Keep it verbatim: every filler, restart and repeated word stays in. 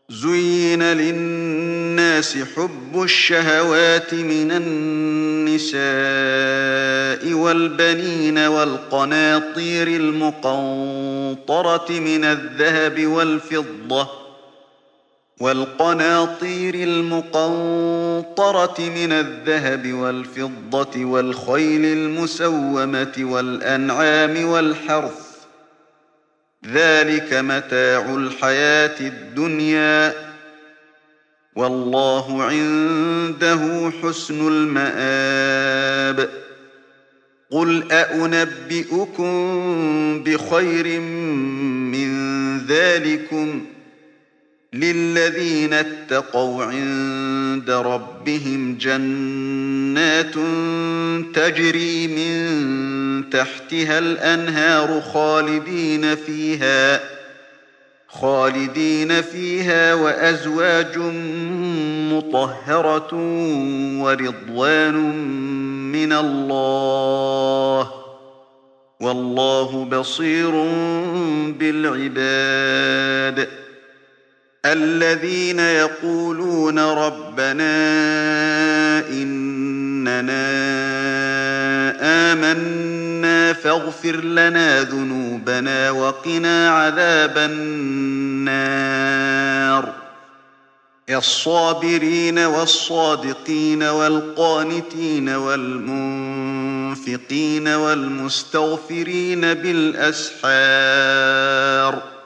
زين للناس حب الشهوات من النساء والبنين والقناطير المقنطرة من الذهب والفضة والقناطير المقنطرة من الذهب والفضة والخيل المسومة والأنعام والحرث ذلك متاع الحياة الدنيا والله عنده حسن المآب قل أأنبئكم بخير من ذلكم للذين اتقوا عند ربهم جنات تجري من تحتها الأنهار خالدين فيها خالدين فيها وأزواج مطهرة ورضوان من الله والله بصير بالعباد الذين يقولون ربنا إننا آمنا فاغفر لنا ذنوبنا وقنا عذاب النار الصابرين والصادقين والقانتين والمنفقين والمستغفرين بالأسحار